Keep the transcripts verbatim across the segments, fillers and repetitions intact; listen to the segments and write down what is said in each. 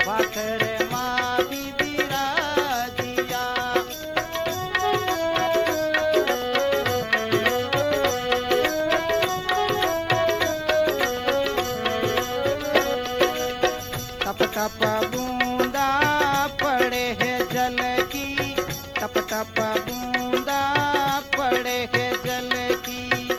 भाकर माही बिराजिया। टप टप बूंदा पड़े है जल की, टप टप बूंदा पड़े है जल की।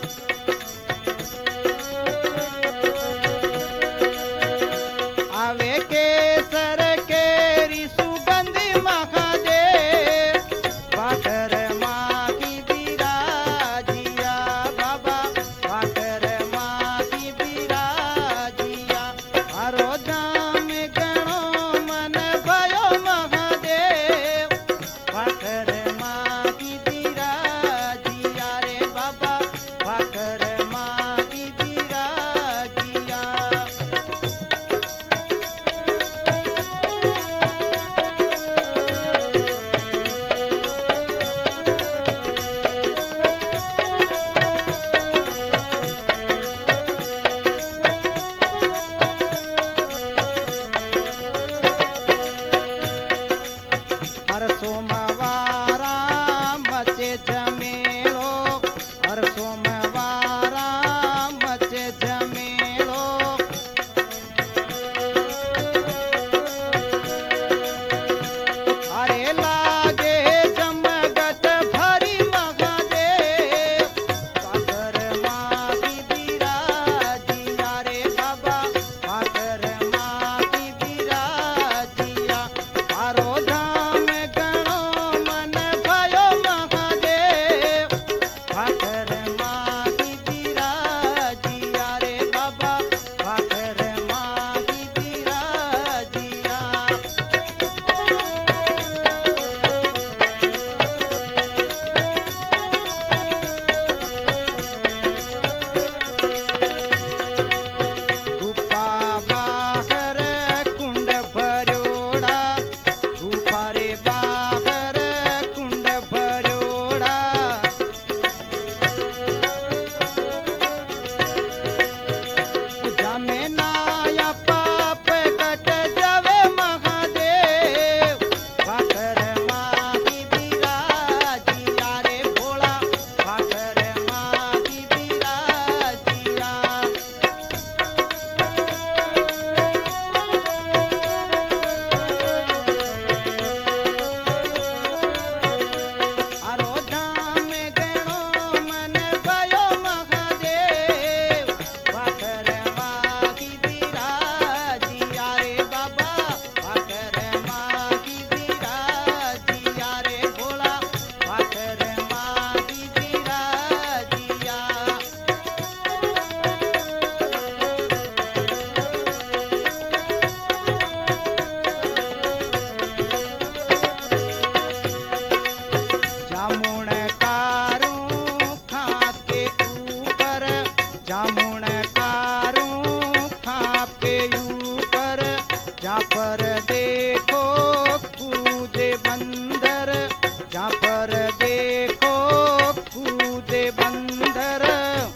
आवे केसर केरी सुगंध महादेव, भाकर माही बिराजिया बाबा, भाकर माही बिराजिया। हरो धाम गणो मन भयो महादेव, भाकर माही बिराजिया रे बाबा, भाकर माही बिराजिया। हर सोमवारा मचे जमेलो, हर सोमवारा मचे जमेलो। अरे लागे जमगट भरी महादेव, भाकर माही बिराजिया रे बाबा, भाकर माही बिराजिया। आरो धाम गणो मन भयो महादेव, भाकर माही बिराजिया रे बाबा, भाकर माही बिराजिया। गुफा बाहर कुंड भरोड़ा, गुफा रे बाहर कुंड भरोड़ा। जामे नाया पाप कट जावे महादेव, भाकर माही बिराजिया रे भोला, भाकर माही बिराजिया। आरो धाम गणो मन भयो महादेव, भाकर माही बिराजिया रे बाबा, भाकर माही बिराजिया रे भोला, भाकर माही बिराजिया। जामुन कारू खाप के ऊपर, जामुन कारू खाप के ऊपर। जहाँ पर देखो कूदे बंदर, जहाँ पर देखो कूदे बंदर।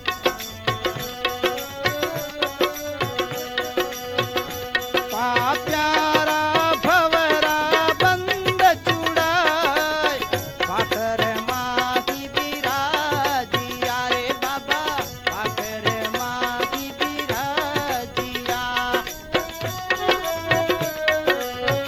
पा प्यारा भवरा बंद चुड़ाए, भाकर माही बिराजिया रे बाबा, भाकर माही बिराजिया।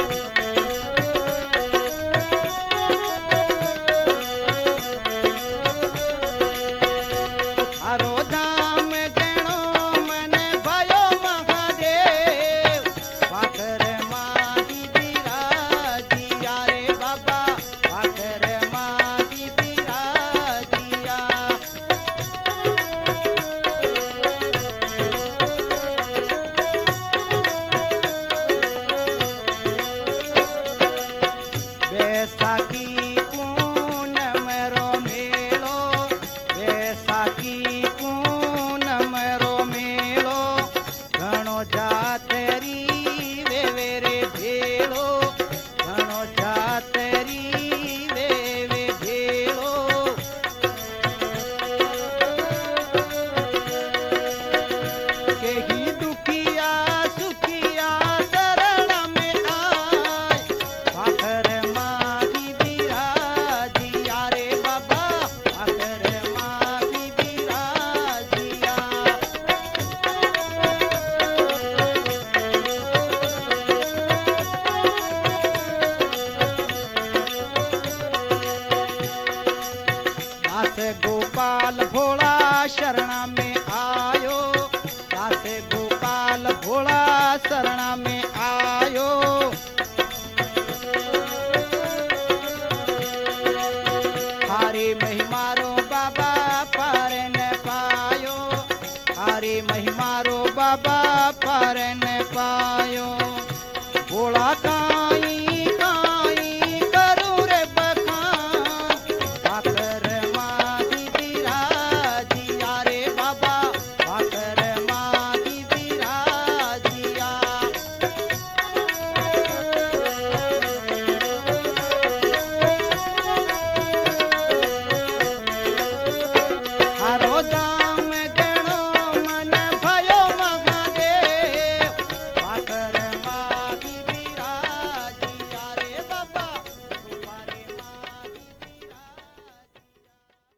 शरणा में आयो, दासे गोपाल भोला शरणा में आयो। हारी महिमारो बाबा पार न पायो, हारी महिमारो बाबा पार न पायो। भोला का